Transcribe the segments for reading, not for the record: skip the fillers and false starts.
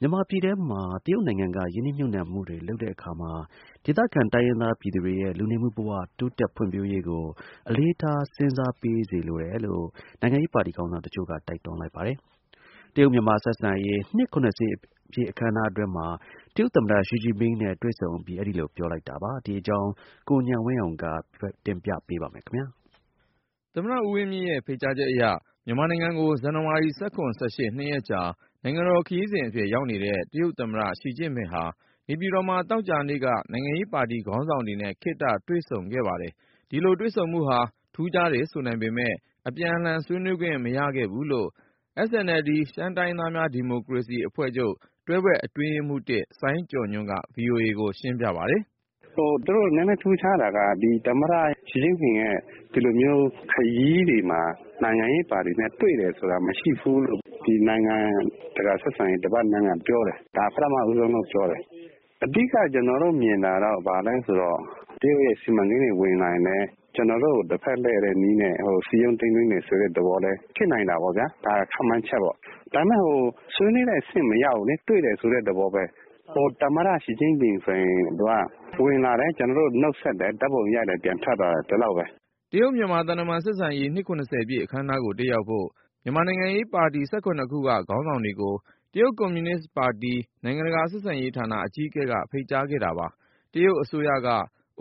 မြန်မာပြည်ထဲမှာတရုတ်နိုင်ငံကရင်းနှီးမြှုပ်နှံမှုတွေလုပ်တဲ့အခါမှာဒေသခံတိုင်းရင်းသားပြည်သူတွေရဲ့လူနေမှုဘဝတိုးတက်ဖွံ့ဖြိုးရေးကိုအလေးထားစဉ်းစားပေးစေလိုတယ်လို့နိုင်ငံရေးပါတီခေါင်းဆောင်တချို့ကတိုက်တွန်းလိုက်ပါတယ်။တရုတ်မြန်မာဆက်ဆံရေးနှစ်70ပြည့်အခမ်းအနားအတွင်းမှာတရုတ်သမ္မတရှီကျင်းပင်းနဲ့တွေ့ဆုံပြီးအဲဒီလိုပြောလိုက်တာပါ။ဒီအကြောင်းကိုဉာဏ်ဝင်းအောင်ကတင်ပြပေးပါမယ်ခင်ဗျာ။သမ္မတဦးဝင်းမြင့်ရဲ့ဖိတ်ကြားချက်အရမြန်မာနိုင်ငံကိုဇန်နဝါရီ17-18 2ရက်ကြာနိုင်ငံတော်ခရီးစဉ်အဖြစ်ရောက်နေတဲ့တရုတ်သမ္မတရှီကျင့်ပင်ဟာနေပြည်တော်မှာသောကြာနေ့ကနိုင်ငံရေးပါတီခေါင်းဆောင်တွေနဲ့ခေတ္တတွေ့ဆုံခဲ့ပါတယ်။ဒီလိုတွေ့ဆုံမှုဟာထူးခြားတယ်ဆိုနိုင်ပေမဲ့အပြန်အလှန်ဆွေးနွေးခွင့်မရခဲ့ဘူးလို့ SNLD ရှမ်းတိုင်းရင်းသားများဒီမိုကရေစီအဖွဲ့ချုပ်တွဲဘက်အတွင်းရေးမှူး စိုင်းကျော်ညွန့်က VOA ကိုရှင်းပြပါတယ်။သူတို့နည်းနည်းထူးခြားတာကဒီသမ္မတရှီကျင်းပင်ရဲ့ဒီလိုမျိုးခရီးတွေမှာနိုင်ငံရေးပါတီနဲ့တွေ့တယ်ဆိုတာမရှိဘူးလို့ဒီနိုင်ငံတကာဆက်ဆံရေးတပတ်နိုင်ငံပြောတယ်ဒါပထမဦးဆုံးလို့ပြောတယ်အဓိကကျွန်တော်တို့မြင်တာတော့ဗာလဲဆိုတော့တရုတ်ရဲ့စီမံကိန်းတွေဝင်နိုင်တယ်ကျွန်တော်တို့တစ်ဖက်လဲတဲ့နီးနဲ့စီယုံတင်းတင်းနေဆိုတဲ့သဘောလဲဖြစ်နိုင်တာပေါ့ဗျာဒါခမှန်းချက်ပေါ့ဒါပေမဲ့ဆွေးနွေးတဲ့အဆင့်မရောက်ဘူးလေတွေ့တယ်ဆိုတဲ့သဘောပဲသမ္မတရှီကျင်းပင်ဆိုရင်သူကဝင်လာတယ်ကျွန်တော်တို့နှုတ်ဆက်တယ်တပ်ပုံရိုက်တယ်ပြန်ထပ်သွားတယ်ဒီလောက်ပဲတရုတ်မြန်မာသံတမန်ဆက်ဆံရေးနှစ်70ပြည့်အခမ်းအနားကိုတက်ရောက်ဖို့မြန်မာနိုင်ငံရေးပါတီ18ခုကခေါင်းဆောင်တွေကိုတရုတ်ကွန်မြူနစ်ပါတီနိုင်ငံတကာဆက်ဆံရေးဌာနအကြီးအကဲကဖိတ်ကြားခဲ့တာပါတရုတ်အစိုးရက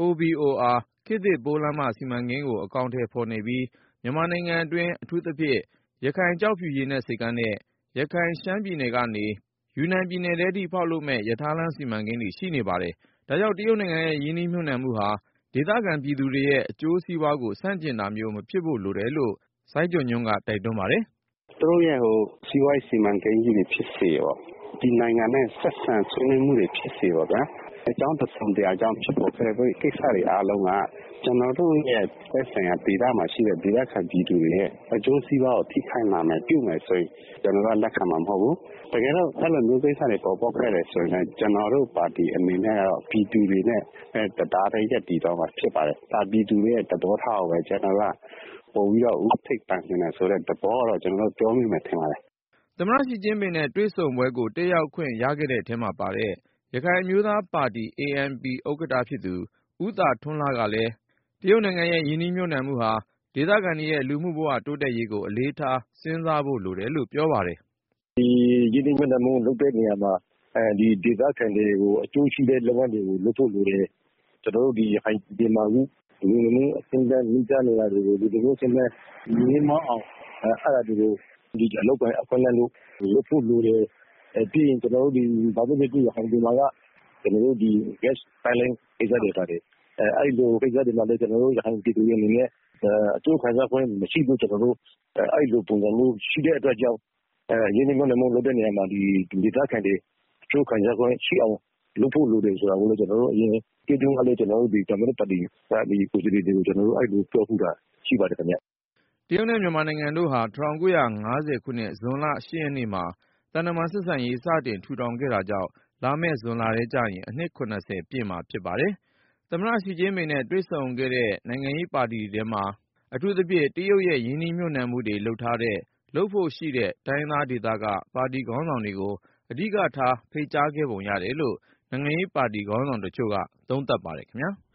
OBOR ခေတ်သစ်ပိုးလမ်းမစီမံကိန်းကိုအကောင်အထည်ဖော်နေပြီးမြန်မာနိုင်ငံအတွင်းအထူးသဖြင့်ရခိုင်ကျောက်ဖြူရေနက်ဆိပ်ကမ်းနဲ့ရခိုင်ရှမ်းပြည်နယ်ကနေယူနန်ပြည်နယ်ထဲထိဖောက်လုပ်မဲ့ရထားလမ်းစီမံကိန်းတွေရှိနေပါတယ်ဒါကြောင့်တရုတ်နိုင်ငံရဲ့ရင်းနှီးမြှုပ်နှံမှုဟာဒေသခံပြည်သူတွေရဲ့အကျိုးစီးပွားကိုဆန့်ကျင်တာမျိုးမဖြစ်ဖို့လိုတယ်လို့စိုင်းကျော်ညွန့်ကတိုက်တွန်းပါတယ်။သူတို့ရဲ့စီးပွားရေးစီမံကိန်းကြီးတွေဖြစ်စေပေါ့ဒီနိုင်ငံနဲ့ဆက်ဆံဆွေးနွေးမှုတွေဖြစ်စေပေါ့ဗျာအကြောင်းတစ်စုံတရာအကြောင်းဖြစ်ပေါ်ခဲ့တဲ့ကိစ္စတွေအားလုံးကကျွန်တော်တို့ရဲ့သက်ဆိုင်ရာဒေသမှာရှိတဲ့ဒေသခံပြည်သူတွေရဲ့အကျိုးစီးပွားကိုထိခိုက်လာမယ်ပြုမယ်ဆိုရင်ကျွန်တော်တို့လက်ခံမှာမဟုတ်ဘူးတကယ်တော့အဲ့လိုမျိုးကိစ္စတွေပေါ်ပေါက်ခဲ့တယ်ဆိုရင်ကျွန်တော်တို့ပါတီအနေနဲ့ကတော့ပြည်သူတွေနဲ့တရားတည်းရက်တည်တော့မှာဖြစ်ပါတယ်ဒါပြည်သူတွေရဲ့သဘောထားကိုပဲကျွန်တော်ကပို့ပြီးတော့ဥထိပ်ပန်းနေတယ်ဆိုတဲ့သဘောတော့ကျွန်တော်တို့ပြောမိမယ်ထင်ပါတယ်သမ္မတရှီကျင်းပင်နဲ့တွေ့ဆုံပွဲကိုတက်ရောက်ခွင့်ရခဲ့တဲ့ထဲမှာပါတဲ့ရခိုင်အမျိုးသားပါတီ ANP ဥက္ကဋ္ဌဖြစ်သူဦးသာထွန်းလှကလည်းတရုတ်နိုင်ငံရဲ့ယင်းနှီးမြှုပ်နှံမှုဟာဒေသခံတွေရဲ့လူမှုဘဝတိုးတက်ရေးကိုအလေးထားစဉ်းစားဖို့လိုတယ်လို့ပြောပါတယ်။ဒီယင်းနှီးမြှုပ်နှံမှုလုပ်တဲ့နေရာမှာဒီဒေသခံတွေကိုအကျိုးရှိတဲ့လုပ်ငန်းတွေကိုလုပ်ဖို့လိုတယ်။ကျွန်တော်တို့ဒီရခိုင်ပြည်မှာအခုလူနေမှုအဆင့်အတန်းမြင့်တက်နေတာတွေကိုဒီလိုစမဲ့မြင့်မအောင်အဲ့ဒါတွေကိုဒီအလုပ်ပိုင်းအခွင့်အလမ်းလို့လုပ်ဖို့လိုတယ်။ပြီးရင်ကျွန်တော်တို့ဒီဘာလို့လဲဒီရခိုင်ပြည်မှာကကျွန်တော်တို့ဒီ gas pipeline ကိစ္စတွေပါတယ်အဲ့လိုကိစ္စတွေမှာလည်းကျွန်တော်တို့ရခိုင်ပြည်သူတွေအနေနဲ့အကျိုးခံစားခွင့်မရှိဘူးကျွန်တော်တို့အဲ့လိုပုံစံမျိုးရှိတဲ့အတွက်ကြောင့်ရင်းနှီးမြှုပ်နှံမှုလုပ်တဲ့နေရာမှာဒီဒေသခံတွေအကျိုးခံစားခွင့်ရှိအောင်လုပ်ဖို့လိုတယ်ဆိုတာကိုလည်းကျွန်တော်တို့အရင်ကြိုးတုန်းကလည်းကျွန်တော်တို့ဒီကမ္ဘာပါတီဒီကိုယ်စားလှယ်တွေကိုကျွန်တော်တို့အဲ့လိုပြောခုတာရှိပါတယ်ခင်ဗျတရုတ်နဲ့မြန်မာနိုင်ငံတို့ဟာ1950ခုနှစ်ဇွန်လ10ရက်နေ့မှာသံတမန်ဆက်ဆံရေးစတင်ထူထောင်ခဲ့တာကြောင့်လာမယ့်ဇွန်လထဲကျရင်အနှစ်70ပြည့်မှာဖြစ်ပါတယ်။သမ္မတရှီကျင်းပင်နဲ့တွေ့ဆုံခဲ့တဲ့နိုင်ငံရေးပါတီတွေထဲမှာအထူးသဖြင့်တရုတ်ရဲ့ယင်းနှီးမြှုပ်နှံမှုတွေလုပ်ထားတဲ့လုပ်ဖို့ရှိတဲ့တိုင်းရင်းသားဒေသကပါတီခေါင်းဆောင်တွေကိုအဓိကထားဖိတ်ကြားခဲ့ပုံရတယ်လို့နိုင်ငံရေးပါတီခေါင်းဆောင်တချို့ကသုံးသပ်ပါတယ်ခင်ဗျာ။